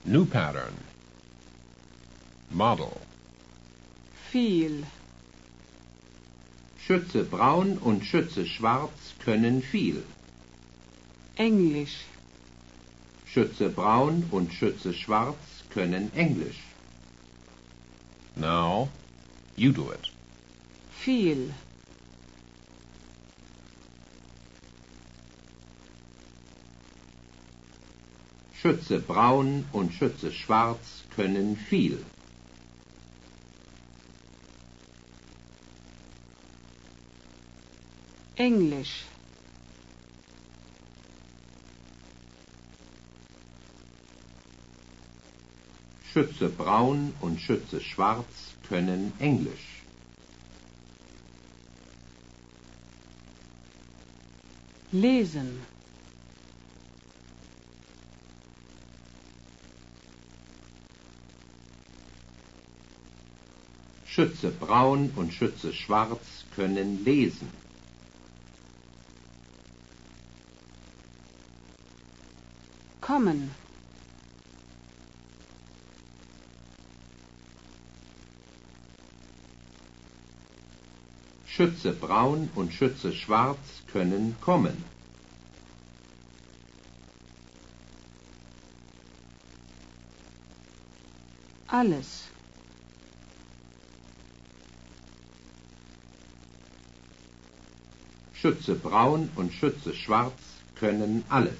New pattern. Model. Viel. Schütze Braun und Schütze Schwarz können viel. Englisch. Schütze Braun und Schütze Schwarz können Englisch. Now, you do it. Viel. Schütze Braun und Schütze Schwarz können viel. Englisch. Schütze Braun und Schütze Schwarz können Englisch. Lesen. Schütze Braun und Schütze Schwarz können lesen. Kommen. Schütze Braun und Schütze Schwarz können kommen. Alles. Schütze Braun und Schütze Schwarz können alles.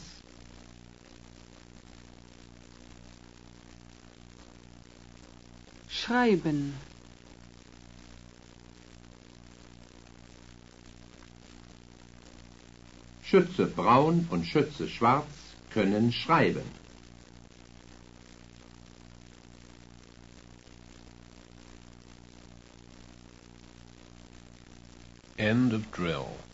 Schreiben. Schütze Braun und Schütze Schwarz können schreiben. End of drill.